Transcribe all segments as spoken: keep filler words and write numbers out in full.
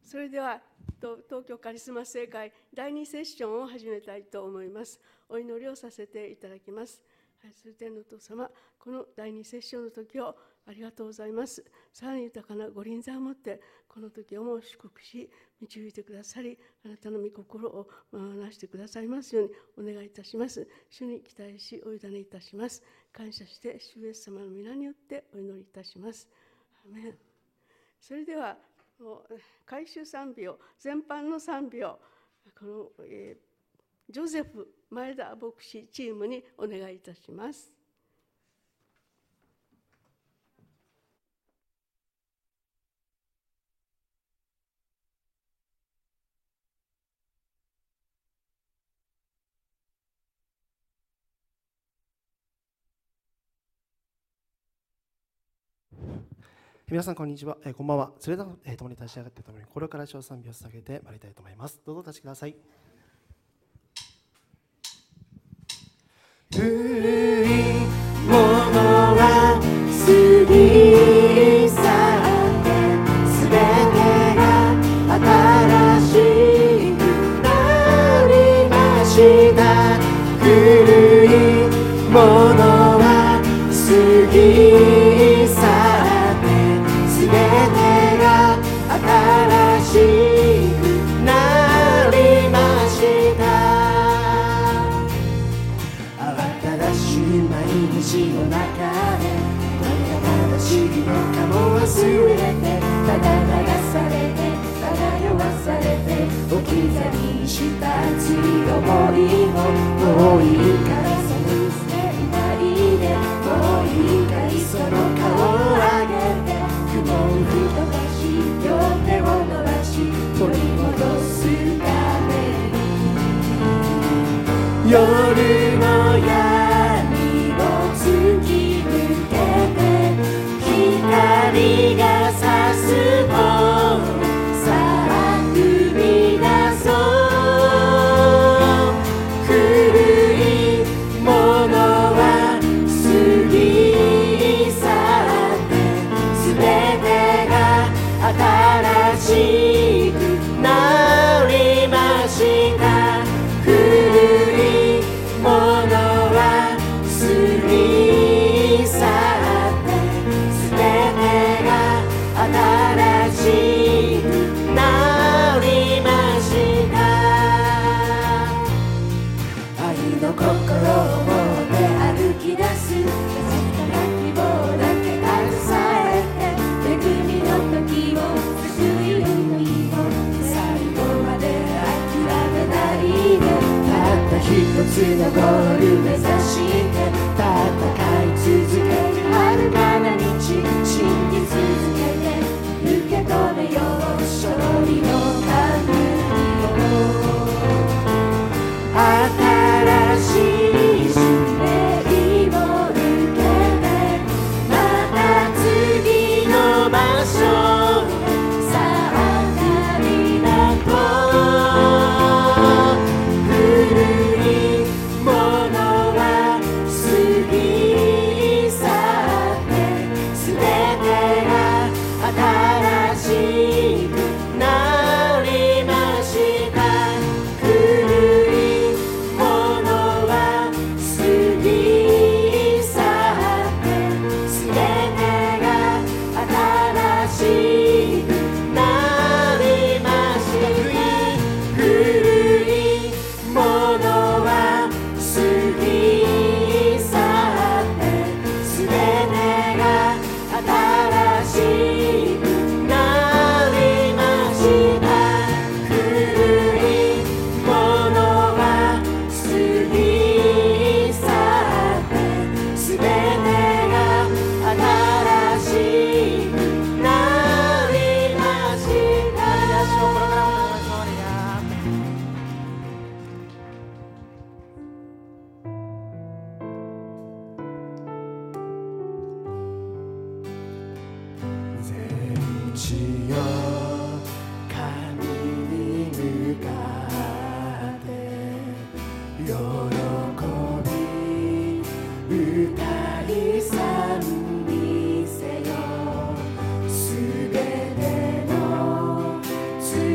それでは東京カリスマ聖会だいにセッションを始めたいと思います。お祈りをさせていただきます。愛する天のお父様、このだいにセッションの時をありがとうございます。さらに豊かなご臨在を持ってこの時をも祝福し導いてくださり、あなたの御心を回してくださいますようにお願いいたします。主に期待しお委ねいたします。感謝して主イエス様の皆によってお祈りいたします。アメン。それでは改宗賛美を全般の賛美をこの、えー、ジョゼフ前田牧師チームにお願いいたします。 皆さんこんにちは、えー、こんばんは。それでは、えー、共に立ち上がってともにこれから小賛美を捧げてまいりたいと思います。どうぞお立ちください。 古いものは過ぎ去ってすべてが新しくなりました。古いものは過ぎ去ってすべてが新しくなりました。毎日の中で魂のかも忘れて、ただ流されて漂わされて置き去りにした熱い思いももういいからさ見捨てないで、もういいからその顔を上げて雲を吹き飛ばし両手を伸ばし取り戻すために夜の闇突き抜けて光が差すとさあ踏み出そう。古いものは過ぎ去ってすべてが新しくなりました。古いものは過ぎ去ってすべてが新しくなりました。愛の心を持って歩き出す、優しさな希望だけ携えて、恵みの時を救いの日を最後まで諦めないで、たった一つのゴール目指して戦い続ける遥かな道、信じ続けて受け止めよう勝利の冠を。新しい使命を受けてまた次の場所さあ旅立とう。古いものは過ぎ去ってすべてが新しくなりました。古いものは過ぎ去ってすべてが新しくなりました。古いものは過ぎ去ってすべてが新しくなりました。古いものは過ぎ去ってすべてが新しくなりました。全地よ神に向かって喜び歌い賛美せよ。すべての罪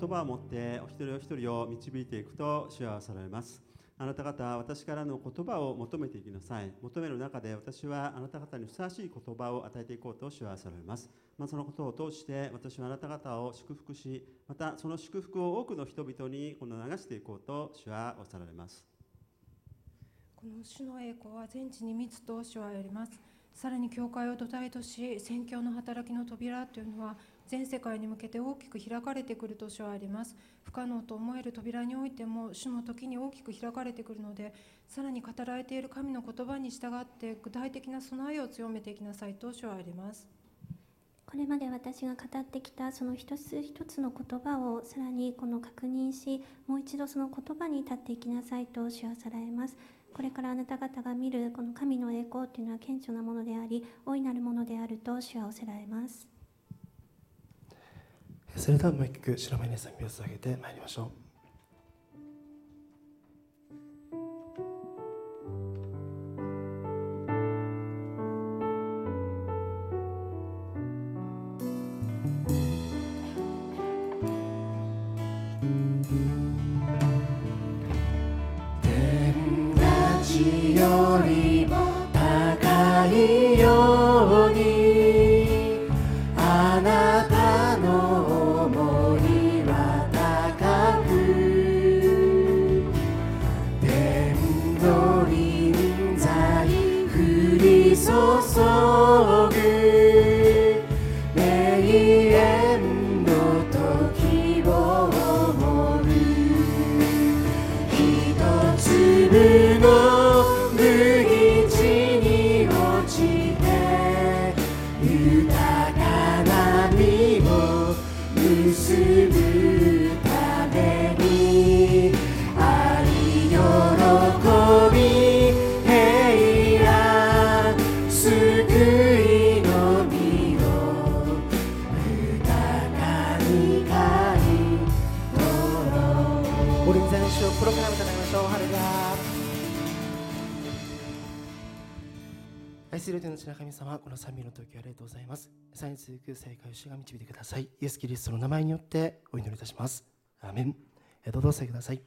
言葉を持ってお一人お一人を導いていくと主はされます。あなた方は私からの言葉を求めていきなさい。求める中で私はあなた方にふさわしい言葉を与えていこうと主はされます。まあ、そのことを通して私はあなた方を祝福し、またその祝福を多くの人々にこの流していこうと主はおっしゃられます。 この主の栄光は全地に満つと主は言われます。さらに教会を土台とし、宣教の働きの扉というのは全世界に向けて大きく開かれてくると主はあります。不可能と思える扉においても主の時に大きく開かれてくるので、さらに語られている神の言葉に従って具体的な備えを強めていきなさいと主はあります。 これまで私が語ってきたその一つ一つの言葉をさらにこの確認し、もう一度その言葉に立っていきなさいと主はさられます。これからあなた方が見るこの神の栄光というのは顕著なものであり、大いなるものであると主はおせられます。 それではもう一曲白目に賛美を捧げてまいりましょう。 よりも高いようにあなたの想いは高く、天の臨在降り注ぐ永遠の時を思う。一粒の結ぶために愛喜び平安救いの実を豊かに刈り取ろう。 俺に全主を心から歌いましょう。ハレルヤ。愛する天の父な神様、この賛美の時ありがとうございます。さらに続く正解を主が導いてください。イエス・キリストの名前によってお祈りいたします。アーメン。どうぞお座りください。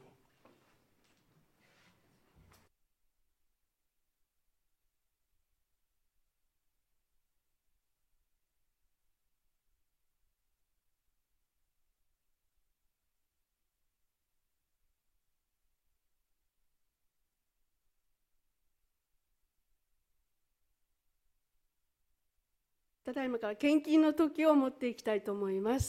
ただいまから献金の時を持っていきたいと思います。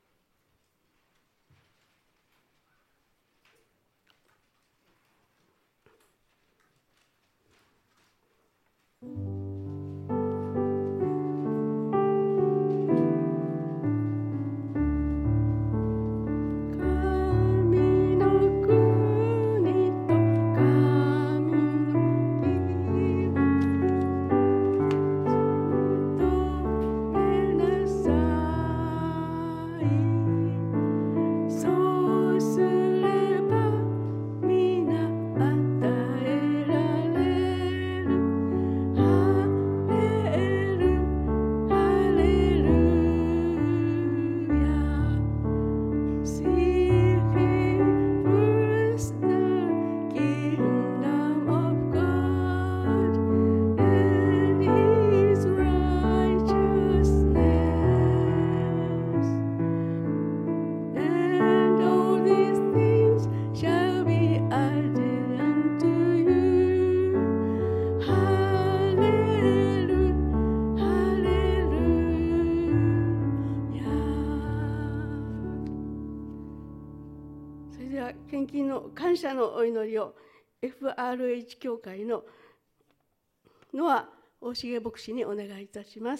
献金の感謝のお祈りを エフアールエイチ 協会のノア大重牧師にお願いいたします。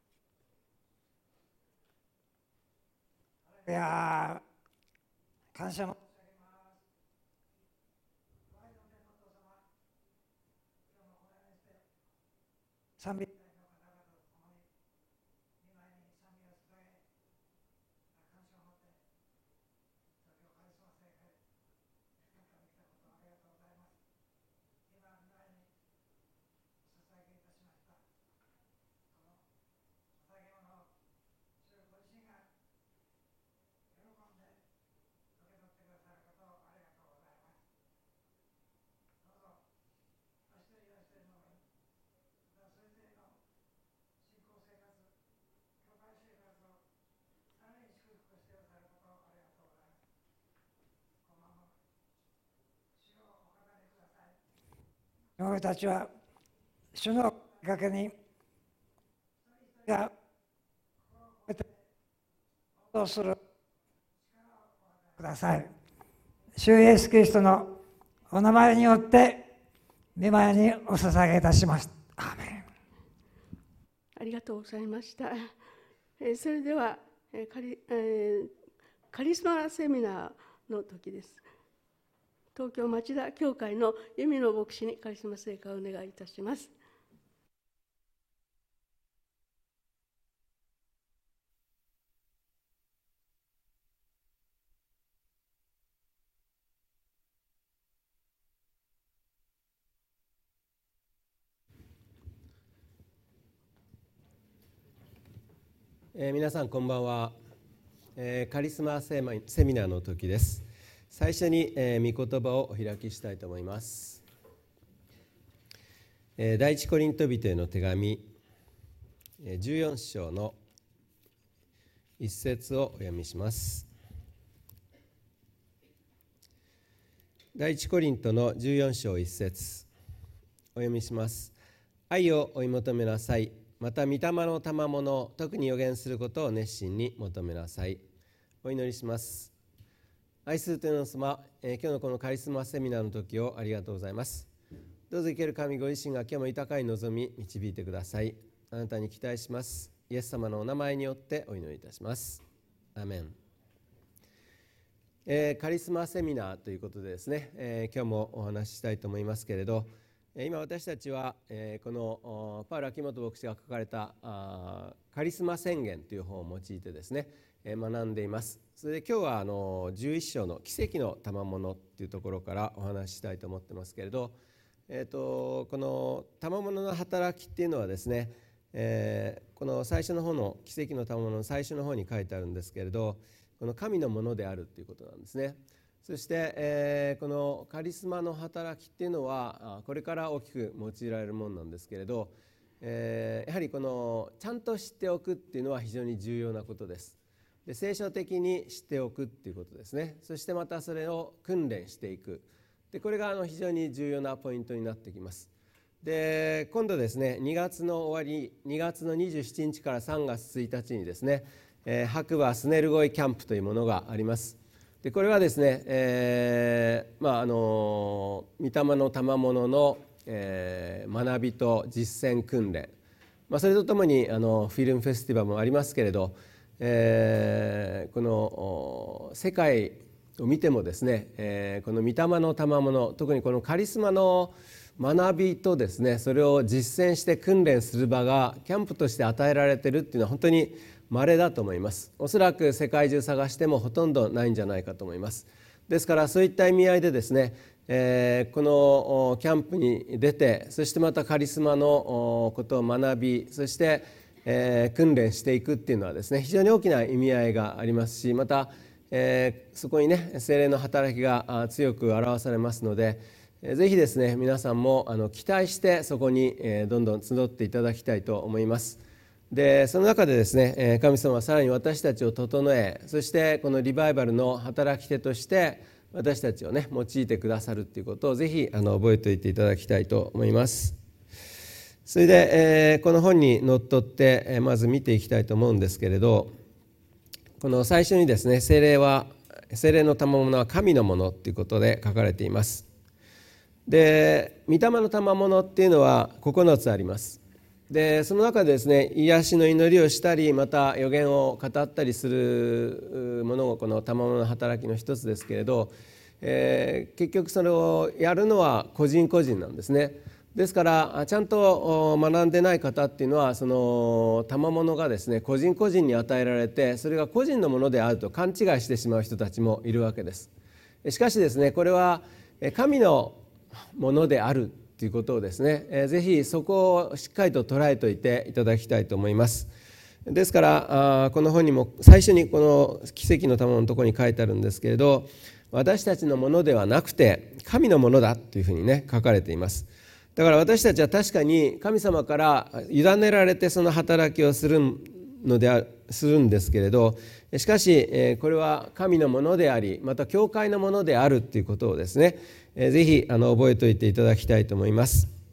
いや感謝の賛美喜んで俺たちは主のかけにがどうするください。主イエス・キリストのお名前によって御前にお捧げいたします。アーメン。 ありがとうございました。えー、それでは、えーカリえー、カリスマセミナーの時です。東京町田教会の由美野牧師にカリスマ聖歌をお願いいたします。 えー、皆さんこんばんは、えー、カリスマセミナーの時です。最初に、えー、御言葉をお開きしたいと思います。えー、第一コリント人への手紙、えー、じゅうよん章の一節をお読みします。第一コリントのじゅうよん章一節お読みします。愛を追い求めなさい。また御霊の賜物、特に予言することを熱心に求めなさい。お祈りします。愛する天の様、えー、今日のこのカリスマセミナーの時をありがとうございます。どうぞ生ける神ご自身が今日も豊かに望み導いてください。あなたに期待します。イエス様のお名前によってお祈りいたします。アーメン。えー、カリスマセミナーということでですね、えー、今日もお話ししたいと思いますけれど、今私たちはこのパウル秋元牧師が書かれたカリスマ宣言という本を用いてですね学んでいます。それで今日はあのじゅういち章の奇跡の賜物というところからお話ししたいと思ってますけれど、えー、とこの賜物の働きっていうのはですね、えー、この最初の方の奇跡の賜物の最初の方に書いてあるんですけれど、この神のものであるということなんですね。そして、えー、このカリスマの働きっていうのはこれから大きく用いられるものなんですけれど、えー、やはりこのちゃんと知っておくっていうのは非常に重要なことです。で、聖書的に知っておくっていうことですね。そしてまたそれを訓練していく。で、これがあの非常に重要なポイントになってきます。で、今度ですね、にがつの終わり、にがつのにじゅうしちにちからさんがつついたちにですね、えー、白馬スネルゴイキャンプというものがあります。で、これはですね、えーまあ、あの御霊の賜物の、えー、学びと実践訓練、まあ、それとともにあのフィルムフェスティバルもありますけれど、えー、この世界を見てもですね、えー、この御霊の賜物、特にこのカリスマの学びとですね、それを実践して訓練する場がキャンプとして与えられているっていうのは本当に稀だと思います。おそらく世界中探してもほとんどないんじゃないかと思います。ですからそういった意味合いでですね、えー、このキャンプに出て、そしてまたカリスマのことを学び、そして、えー、訓練していくっていうのはですね、非常に大きな意味合いがありますし、また、えー、そこにね聖霊の働きが強く表されますので、ぜひですね皆さんもあの期待してそこにどんどん集っていただきたいと思います。で、その中でですね、神様はさらに私たちを整え、そしてこのリバイバルの働き手として私たちをね用いてくださるということをぜひあの覚えておいていただきたいと思います。それで、えー、この本にのっとって、えー、まず見ていきたいと思うんですけれど、この最初にですね、聖霊は聖霊の賜物は神のものということで書かれています。で、御霊の賜物っていうのはここのつあります。で、その中でですね、癒しの祈りをしたり、また預言を語ったりするものがこの賜物の働きの一つですけれど、えー、結局それをやるのは個人個人なんですね。ですからちゃんと学んでない方っていうのは、その賜物がですね個人個人に与えられて、それが個人のものであると勘違いしてしまう人たちもいるわけです。しかしですね、これは神のものであるということをですね、ぜひそこをしっかりと捉えておいていただきたいと思います。ですからこの本にも最初にこの奇跡の賜物のところに書いてあるんですけれど、私たちのものではなくて神のものだというふうにね書かれています。だから私たちは確かに神様から委ねられてその働きをするのであするんですけれど、しかしこれは神のものであり、また教会のものであるということをですね、ぜひあの覚えておいていただきたいと思います。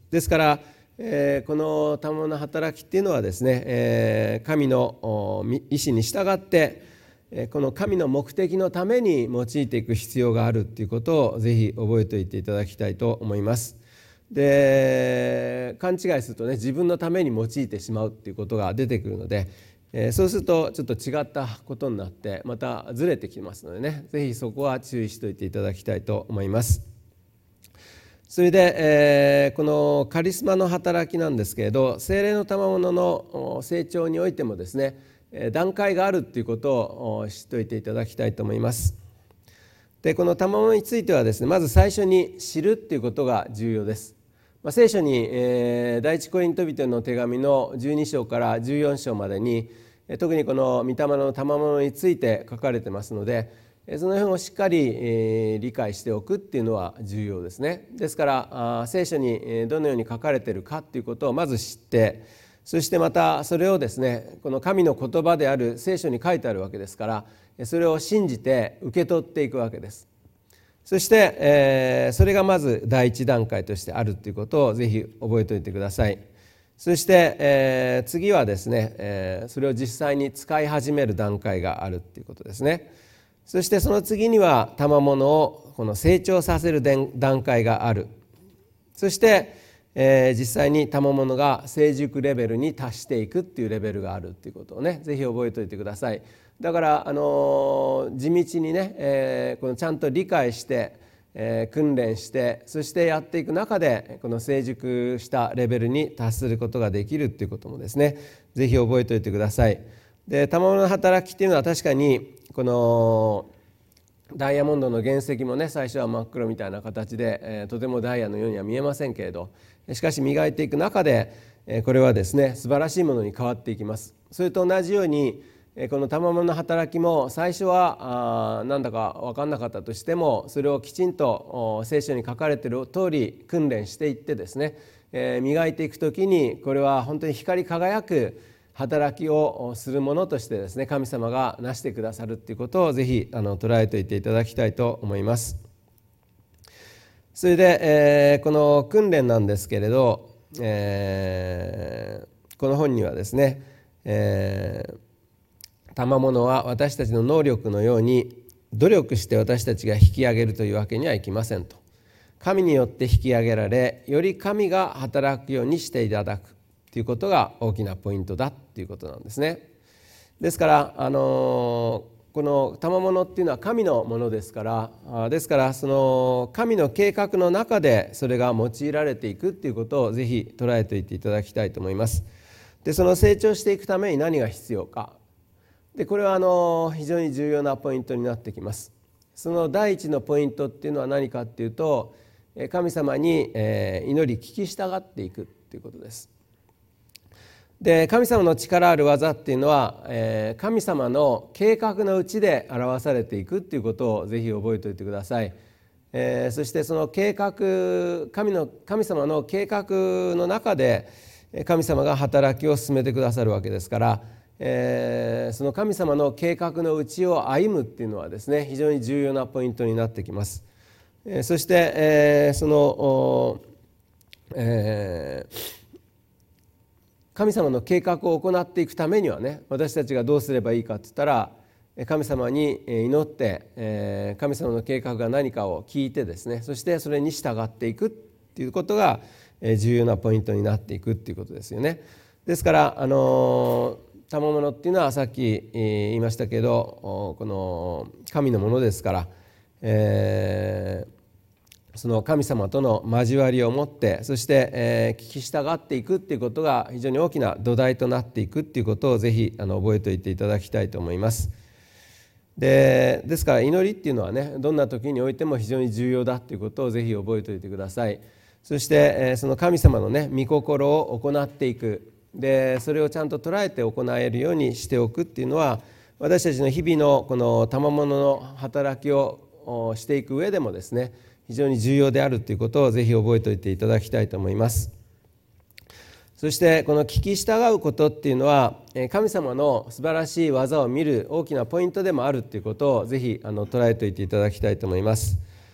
ですから、えー、この賜物の働きっていうのはですね、えー、神の意志に従ってこの神の目的のために用いていく必要があるということをぜひ覚えておいていただきたいと思います。で、勘違いするとね、自分のために用いてしまうということが出てくるので、えー、そうするとちょっと違ったことになってまたずれてきますのでね、ぜひそこは注意しておいていただきたいと思います。それで、えー、このカリスマの働きなんですけれど、聖霊の賜物の成長においてもですね、段階があるということを知っておいていただきたいと思います。で、この賜物についてはですね、まず最初に知るということが重要です。まあ、聖書に、えー、第一コリント人の手紙のじゅうに章からじゅうよん章までに特にこの御霊の賜物について書かれてますので、その辺をしっかり理解しておくっていうのは重要ですね。ですから聖書にどのように書かれているかっていうことをまず知って、そしてまたそれをですね、この神の言葉である聖書に書いてあるわけですから、それを信じて受け取っていくわけです。そしてそれがまず第一段階としてあるということをぜひ覚えておいてください。そして次はですね、それを実際に使い始める段階があるということですね。そしてその次には賜物をこの成長させる段階がある。そして、えー、実際に賜物が成熟レベルに達していくっていうレベルがあるっていうことをね、ぜひ覚えておいてください。だから、あのー、地道にね、えー、このちゃんと理解して、えー、訓練して、そしてやっていく中でこの成熟したレベルに達することができるっていうこともですね、ぜひ覚えておいてください。で、賜物の働きっていうのは確かにこのダイヤモンドの原石もね、最初は真っ黒みたいな形で、えー、とてもダイヤのようには見えませんけれど、しかし磨いていく中で、えー、これはですね、素晴らしいものに変わっていきます。それと同じように、えー、この賜物の働きも最初はあなんだか分かんなかったとしても、それをきちんと聖書に書かれている通り訓練していってですね、えー、磨いていくときにこれは本当に光り輝く働きをするものとしてですね、神様がなしてくださるということをぜひあの捉えておいていただきたいと思います。それで、えー、この訓練なんですけれど、えー、この本にはですね、えー、賜物は私たちの能力のように努力して私たちが引き上げるというわけにはいきませんと。神によって引き上げられ、より神が働くようにしていただくということが大きなポイントだということなんですね。ですから、あのこの賜物っていうのは神のものですから、ですからその神の計画の中でそれが用いられていくということをぜひ捉えておいていただきたいと思います。で、その成長していくために何が必要か。で、これはあの非常に重要なポイントになってきます。その第一のポイントっていうのは何かっていうと、神様に祈り聞き従っていくということです。で、神様の力ある技っていうのは、えー、神様の計画のうちで表されていくっていうことをぜひ覚えておいてください。えー、そしてその計画、神の神様の計画の中で神様が働きを進めてくださるわけですから、えー、その神様の計画のうちを歩むっていうのはですね、非常に重要なポイントになってきます。えー、そして、えー、その、えー神様の計画を行っていくためにはね、私たちがどうすればいいかって言ったら、神様に祈って、神様の計画が何かを聞いてですね、そしてそれに従っていくっていうことが重要なポイントになっていくっていうことですよね。ですからあの賜物っていうのはさっき言いましたけど、この神のものですから、えーその神様との交わりを持って、そして、えー、聞き従っていくっていうことが非常に大きな土台となっていくっていうことをぜひあの覚えておいていただきたいと思います。で、ですから祈りっていうのはね、どんな時においても非常に重要だっていうことをぜひ覚えておいてください。そして、えー、その神様のね、御心を行っていく。で、それをちゃんと捉えて行えるようにしておくっていうのは、私たちの日々のこの賜物の働きをしていく上でもですね、非常に重要であるということをぜひ覚えておいていただきたいと思います。そしてこの聞き従うことっていうのは、神様の素晴らしい技を見る大きなポイントでもあるということをぜひあの捉えておいていただきたいと思います。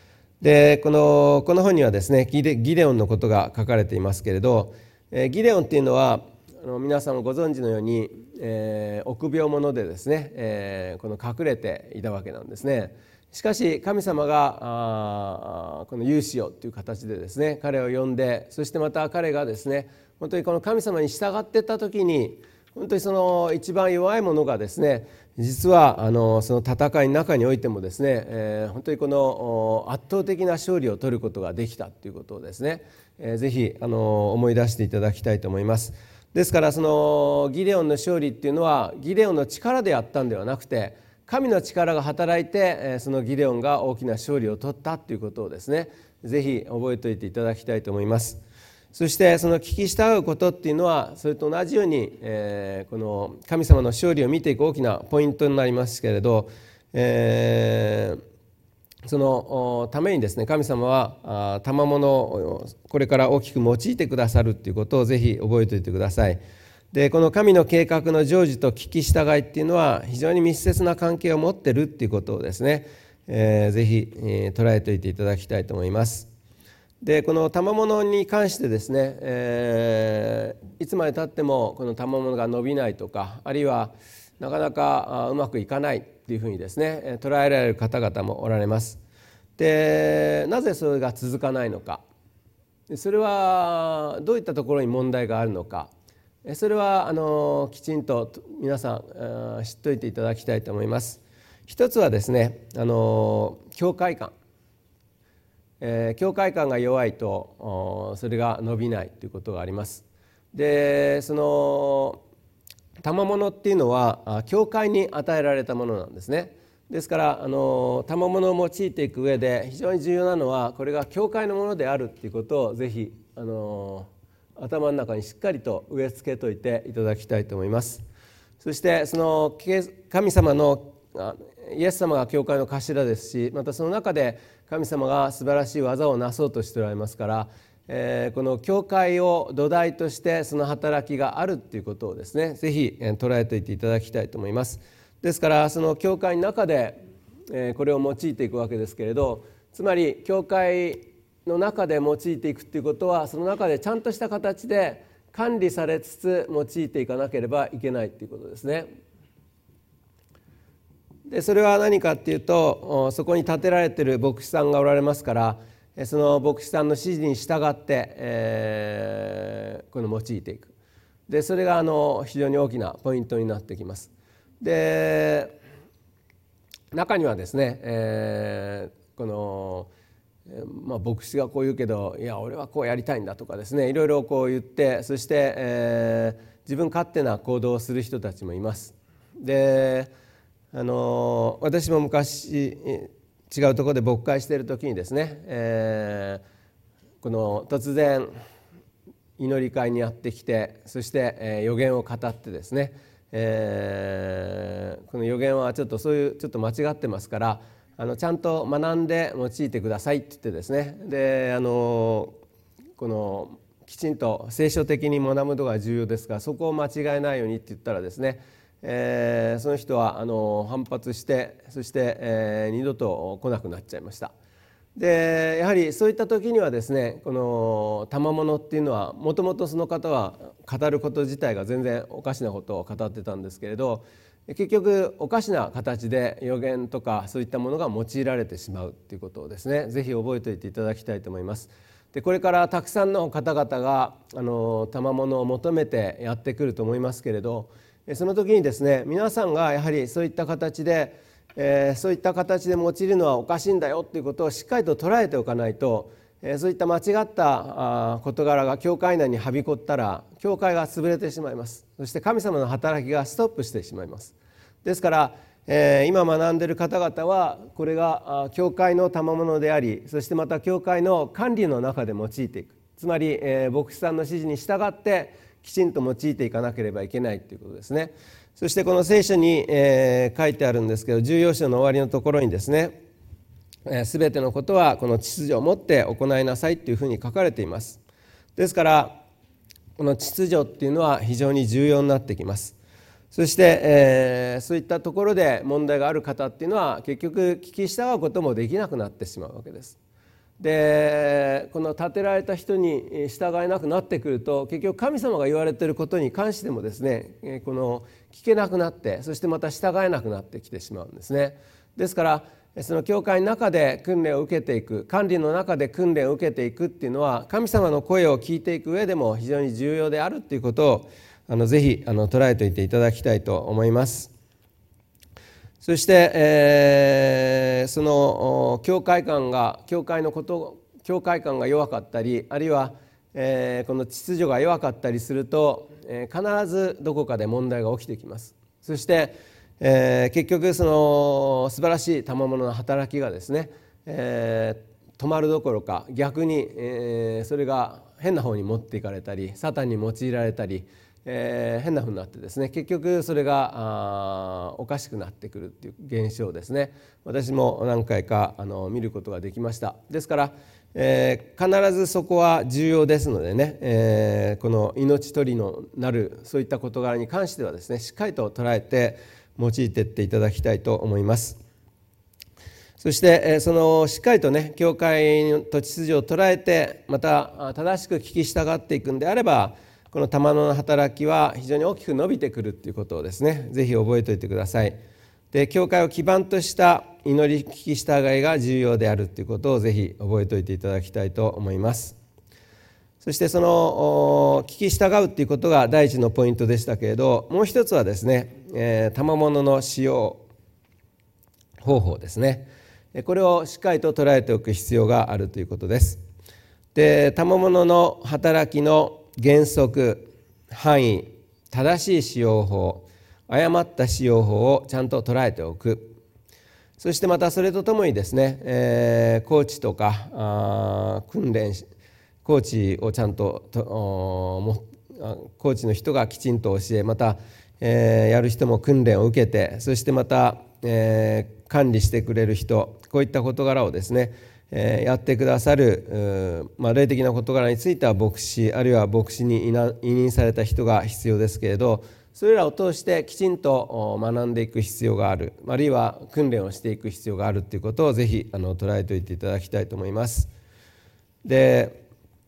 でこのこの本にはですねギデ、ギデオンのことが書かれていますけれど、えー、ギデオンっていうのはあの皆さんもご存知のように、えー、臆病者でですね、えー、この隠れていたわけなんですね。しかし神様があこの勇士よという形でですね彼を呼んで、そしてまた彼がですね本当にこの神様に従っていった時に、本当にその一番弱い者がですね実はあのその戦いの中においてもですね、えー、本当にこの圧倒的な勝利を取ることができたということをですね、えー、ぜひあの思い出していただきたいと思います。ですからそのギデオンの勝利っていうのはギデオンの力でやったんではなくて、神の力が働いてそのギデオンが大きな勝利を取ったということをですねぜひ覚えておいていただきたいと思います。そしてその聞き従うことっていうのはそれと同じように、えー、この神様の勝利を見ていく大きなポイントになりますけれど、えー、そのためにですね神様は賜物をこれから大きく用いてくださるっていうことをぜひ覚えておいてください。でこの神の計画の成就と聞き従いっていうのは非常に密接な関係を持っているっていうことをですね、えー、ぜひ、えー、捉えておいていただきたいと思います。でこの賜物に関してですね、えー、いつまでたってもこの賜物が伸びないとか、あるいはなかなかうまくいかないっていうふうにですね捉えられる方々もおられます。でなぜそれが続かないのか、それはどういったところに問題があるのか、それはあのきちんと皆さん知っておいていただきたいと思います。一つはですねあの教会観、えー、教会観が弱いとそれが伸びないということがあります。でその賜物っていうのは教会に与えられたものなんですね。ですからあの賜物を用いていく上で非常に重要なのはこれが教会のものであるということをぜひあの頭の中にしっかりと植え付けといていただきたいと思います。そしてその神様のイエス様が教会の頭ですし、またその中で神様が素晴らしい技をなそうとしておられますから、えー、この教会を土台としてその働きがあるということをですねぜひ捉えておいていただきたいと思います。ですからその教会の中でこれを用いていくわけですけれど、つまり教会の中で用いていくということはその中でちゃんとした形で管理されつつ用いていかなければいけないということですね。でそれは何かっていうと、そこに立てられている牧師さんがおられますから、その牧師さんの指示に従って、えー、この用いていく。でそれがあの非常に大きなポイントになってきます。で中にはですね、えー、このまあ、牧師がこう言うけどいや俺はこうやりたいんだとかですねいろいろこう言って、そして、えー、自分勝手な行動をする人たちもいます。であの私も昔違うところで牧会している時にですね、えー、この突然祈り会にやってきて、そして、えー、預言を語ってですね、えー、この預言はちょっとそういうちょっと間違ってますから、あのちゃんと学んで用いてくださいって言ってですね、であのこのきちんと聖書的に学ぶことが重要ですが、そこを間違えないようにって言ったらですね、えー、その人はあの反発して、そして、えー、二度と来なくなっちゃいました。でやはりそういった時にはですね、この賜物っていうのはもともとその方は語ること自体が全然おかしなことを語ってたんですけれど、結局おかしな形で預言とかそういったものが用いられてしまうということをですねぜひ覚えておいていただきたいと思います。でこれからたくさんの方々があの賜物を求めてやってくると思いますけれど、その時にですね皆さんがやはりそういった形で、えー、そういった形で用いるのはおかしいんだよということをしっかりと捉えておかないと、えー、そういった間違った事柄が教会内にはびこったら教会が潰れてしまいます。そして神様の働きがストップしてしまいます。ですから、えー、今学んでいる方々はこれが教会の賜物であり、そしてまた教会の管理の中で用いていく、つまり、えー、牧師さんの指示に従ってきちんと用いていかなければいけないということですね。そしてこの聖書に、えー、書いてあるんですけど、じゅうよん章の終わりのところにですね、すべてのことはこの秩序をもって行いなさいというふうに書かれています。ですからこの秩序っていうのは非常に重要になってきます。そして、えー、そういったところで問題がある方っていうのは結局聞き従うこともできなくなってしまうわけです。 でこの立てられた人に従えなくなってくると、結局神様が言われていることに関してもですね、この聞けなくなって、そしてまた従えなくなってきてしまうんですね。ですからその教会の中で訓練を受けていく、管理の中で訓練を受けていくっていうのは、神様の声を聞いていく上でも非常に重要であるということをあのぜひあの捉えておいていただきたいと思います。そして、えー、その教会観が教会のこと教会観が弱かったり、あるいは、えー、この秩序が弱かったりすると、えー、必ずどこかで問題が起きてきます。そして、えー、結局その素晴らしい賜物の働きがですね、えー、止まるどころか逆に、えー、それが変な方に持っていかれたり、サタンに用いられたり、えー、変な風になってですね、結局それがあおかしくなってくるっていう現象ですね。私も何回かあの見ることができました。ですから、えー、必ずそこは重要ですのでね、えー、この命取りのなるそういった事柄に関してはですね、しっかりと捉えて用いていっていただきたいと思います。そしてそのしっかりとね、教会と秩序を捉えて、また正しく聞き従っていくんであれば、この賜物の働きは非常に大きく伸びてくるということをですね、ぜひ覚えておいてください。で、教会を基盤とした祈り聞き従いが重要であるということをぜひ覚えておいていただきたいと思います。そしてその聞き従うということが第一のポイントでしたけれど、もう一つはですね、えー、賜物の使用方法ですね。これをしっかりと捉えておく必要があるということです。で、賜物の働きの原則、範囲、正しい使用法、誤った使用法をちゃんと捉えておく。そしてまたそれとともにですね、えー、コーチとかあ訓練コーチをちゃんとともコーチの人がきちんと教え、また、えー、やる人も訓練を受けて、そしてまた、えー、管理してくれる人、こういった事柄をですねやってくださる、まあ、霊的な事柄については牧師、あるいは牧師に委任された人が必要ですけれど、それらを通してきちんと学んでいく必要がある、あるいは訓練をしていく必要があるということをぜひあの捉えておいていただきたいと思います。で、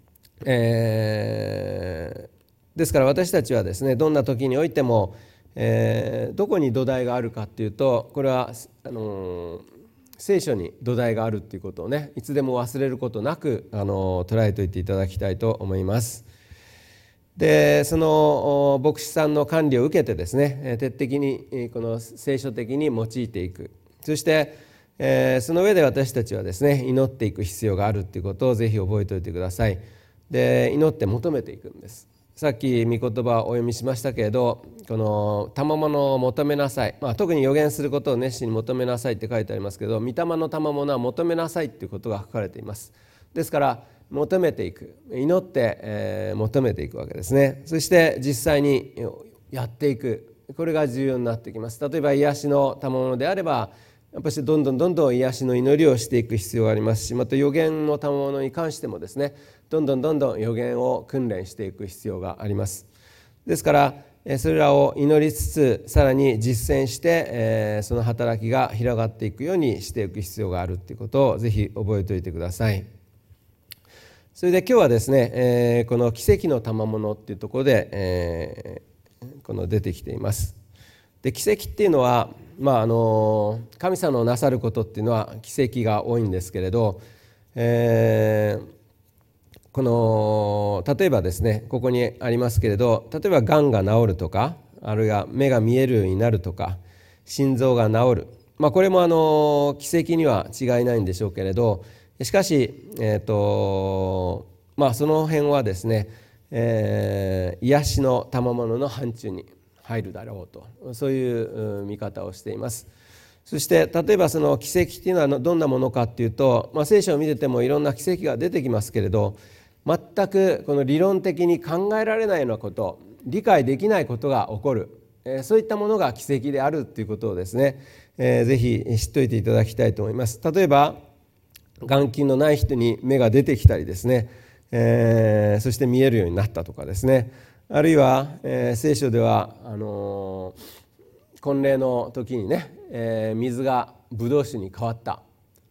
えー、ですから私たちはですね、どんな時においても、えー、どこに土台があるかというと、これはあのー聖書に土台があるということをね、いつでも忘れることなくあの捉えておいていただきたいと思います。で、その牧師さんの管理を受けてですね、徹底的にこの聖書的に用いていく、そして、えー、その上で私たちはですね、祈っていく必要があるということをぜひ覚えておいてください。で、祈って求めていくんです。さっき御言葉をお読みしましたけれど、この賜物を求めなさい、まあ、特に予言することを熱心に求めなさいって書いてありますけど、御霊の賜物は求めなさいっていうことが書かれています。ですから求めていく、祈って、えー、求めていくわけですね。そして実際にやっていく、これが重要になってきます。例えば癒しの賜物であれば、やっぱりどんどんどんどん癒しの祈りをしていく必要がありますし、また予言の賜物に関してもですね、どんどんどんどん予言を訓練していく必要があります。ですからそれらを祈りつつ、さらに実践して、えー、その働きが広がっていくようにしていく必要があるということをぜひ覚えておいてください。それで今日はですね、えー、この奇跡の賜物っていうところで、えー、この出てきています。で、奇跡っていうのは、まあ、あの神様のなさることっていうのは奇跡が多いんですけれど、えーこの例えばですね、ここにありますけれど、例えばがんが治るとか、あるいは目が見えるようになるとか、心臓が治る、まあ、これもあの奇跡には違いないんでしょうけれど、しかし、えーとまあ、その辺はですね、えー、癒しの賜物の範疇に入るだろうと、そういう見方をしています。そして例えばその奇跡っていうのはどんなものかっていうと、まあ、聖書を見ててもいろんな奇跡が出てきますけれど、全くこの理論的に考えられないようなこと、理解できないことが起こる、えー、そういったものが奇跡であるということをですね、えー、ぜひ知っておいていただきたいと思います。例えば眼球のない人に目が出てきたりですね、えー、そして見えるようになったとかですね、あるいは、えー、聖書ではあのー、婚礼の時にね、えー、水がブドウ酒に変わった、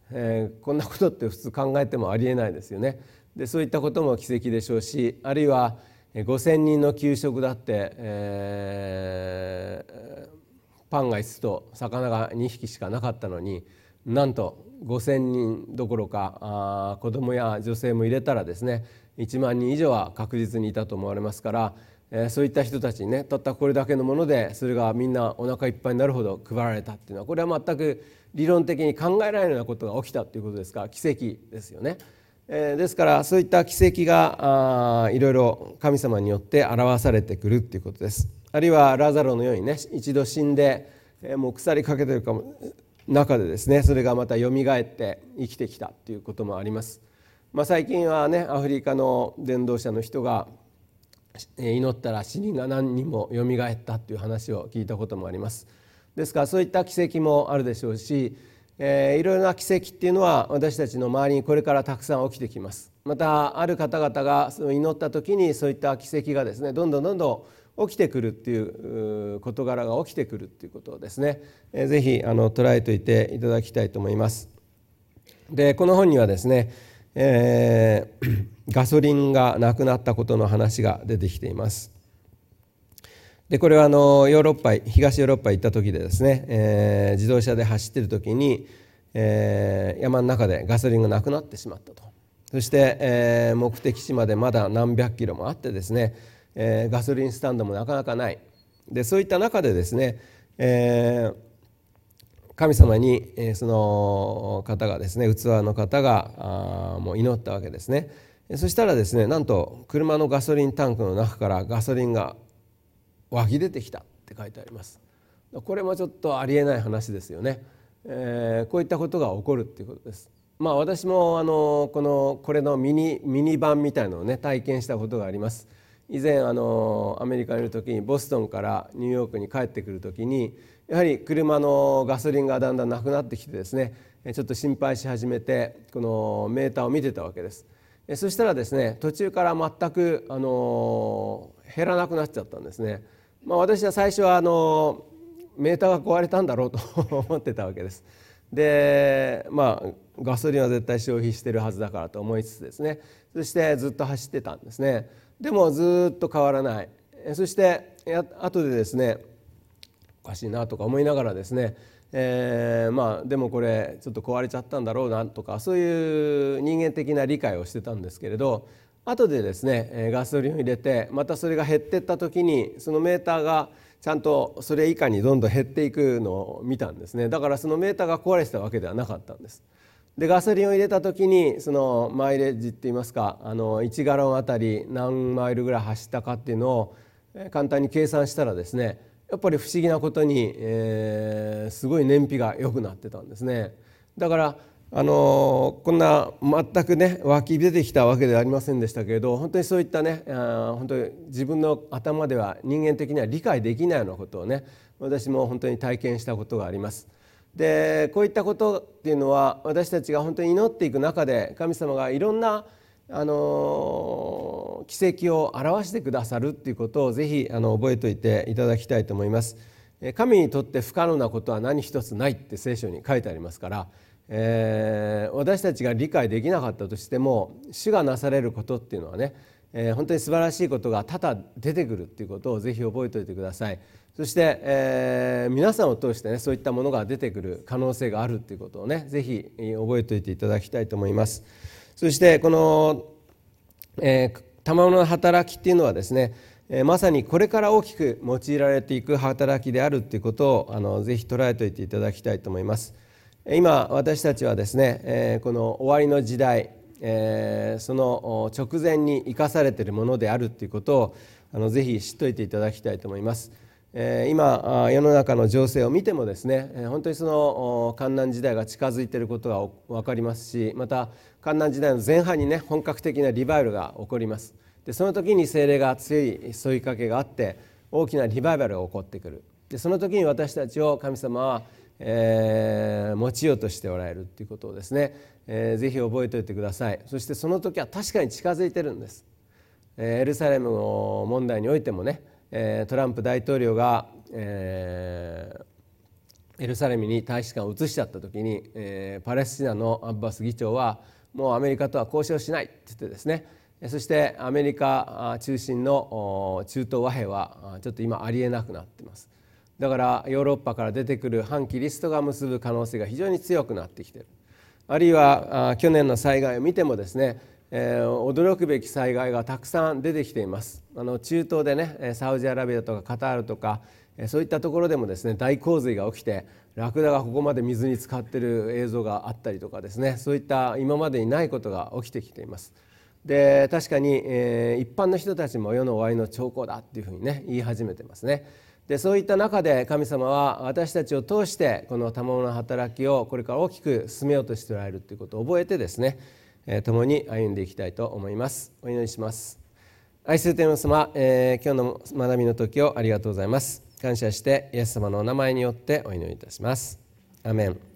えー、こんなことって普通考えてもありえないですよね。でそういったことも奇跡でしょうし、あるいはごせんにんの給食だって、えー、パンがいつつと魚がにひきしかなかったのに、なんとごせんにんどころかあ子供や女性も入れたらですね、いちまんにん以上は確実にいたと思われますから、えー、そういった人たちにね、たったこれだけのものでそれがみんなお腹いっぱいになるほど配られたっていうのは、これは全く理論的に考えられないようなことが起きたということですから、奇跡ですよね。えー、ですからそういった奇跡があいろいろ神様によって表されてくるということです。あるいはラザロのようにね、一度死んで、えー、もう腐りかけているかも中でですね、それがまたよみがえって生きてきたということもあります。まあ、最近はね、アフリカの伝道者の人が祈ったら死人が何人もよみがえったという話を聞いたこともあります。ですからそういった奇跡もあるでしょうし、えー、いろいろな奇跡っていうのは私たちの周りにこれからたくさん起きてきます。またある方々がその祈った時にそういった奇跡がですね、どんどんどんどん起きてくるっていう事柄が起きてくるっていうことをですね、えー、ぜひあの捉えておいていただきたいと思います。でこの本にはですね、えー、ガソリンがなくなったことの話が出てきています。でこれはあのヨーロッパ東ヨーロッパ行った時でですね、えー、自動車で走っている時に、えー、山の中でガソリンがなくなってしまったと。そして、えー、目的地までまだ何百キロもあってですね、えー、ガソリンスタンドもなかなかない。でそういった中でですね、えー、神様に、えー、その方がですね、器の方があもう祈ったわけですね。そしたらですね、なんと車のガソリンタンクの中からガソリンが湧き出てきたって書いてあります。これもちょっとありえない話ですよね。えー、こういったことが起こるっていうことです。まあ私もあのこのこれのミニミニ版みたいなのをね体験したことがあります。以前あのアメリカにいる時にボストンからニューヨークに帰ってくる時に、やはり車のガソリンがだんだんなくなってきてですね、ちょっと心配し始めてこのメーターを見てたわけです。そしたらですね、途中から全くあの減らなくなっちゃったんですね。まあ、私は最初はあのメーターが壊れたんだろうと思ってたわけです。でまあガソリンは絶対消費してるはずだからと思いつつですね、そしてずっと走ってたんですね。でもずっと変わらない。そして後でですね、おかしいなとか思いながらですね、えー、まあでもこれちょっと壊れちゃったんだろうなとか、そういう人間的な理解をしてたんですけれど、後でですねガソリンを入れてまたそれが減っていった時に、そのメーターがちゃんとそれ以下にどんどん減っていくのを見たんですね。だからそのメーターが壊れてたわけではなかったんです。でガソリンを入れた時にそのマイレージっていいますか、あのいちガロンあたり何マイルぐらい走ったかっていうのを簡単に計算したらですね、やっぱり不思議なことに、えー、すごい燃費が良くなってたんですね。だからあのこんな全くね湧き出てきたわけではありませんでしたけれど、本当にそういったね、あ本当に自分の頭では人間的には理解できないようなことをね、私も本当に体験したことがあります。でこういったことっていうのは、私たちが本当に祈っていく中で神様がいろんなあの奇跡を表してくださるっていうことをぜひあの覚えておいていただきたいと思います。神にとって不可能なことは何一つないって聖書に書いてありますから、えー、私たちが理解できなかったとしても、主がなされることっていうのはね、えー、本当に素晴らしいことが多々出てくるっていうことをぜひ覚えておいてください。そして、えー、皆さんを通してね、そういったものが出てくる可能性があるっていうことをね、ぜひ覚えておいていただきたいと思います。そしてこの、えー、賜物の働きっていうのはですね、えー、まさにこれから大きく用いられていく働きであるっていうことをあのぜひ捉えておいていただきたいと思います。今私たちはですね、えー、この終わりの時代、えー、その直前に生かされているものであるということをあのぜひ知っておいていただきたいと思います。えー、今世の中の情勢を見てもですね、本当にその患難時代が近づいていることが分かりますし、また患難時代の前半にね本格的なリバイバルが起こります。でその時に聖霊が強い問いかけがあって大きなリバイバルが起こってくる。でその時に私たちを神様はえー、用いようとしておられるということをですね、えー、ぜひ覚えておいてください。そしてその時は確かに近づいてるんです。えー、エルサレムの問題においてもね、えー、トランプ大統領が、えー、 エルサレムに大使館を移しちゃった時に、えー、パレスチナのアッバス議長はもうアメリカとは交渉しないって言ってですね、そしてアメリカ中心の中東和平はちょっと今ありえなくなっています。だからヨーロッパから出てくる反キリストが結ぶ可能性が非常に強くなってきている。あるいは去年の災害を見てもですね、えー、驚くべき災害がたくさん出てきています。あの中東でね、サウジアラビアとかカタールとかそういったところでもですね、大洪水が起きてラクダがここまで水に浸かっている映像があったりとかですね、そういった今までにないことが起きてきています。で確かに、えー、一般の人たちも世の終わりの兆候だっていうふうにね言い始めてますね。でそういった中で神様は私たちを通してこの賜物の働きをこれから大きく進めようとしておられるということを覚えてですね、えー、共に歩んでいきたいと思います。お祈りします。愛する天父様、えー、今日の学びの時をありがとうございます。感謝してイエス様のお名前によってお祈りいたします。アーメン。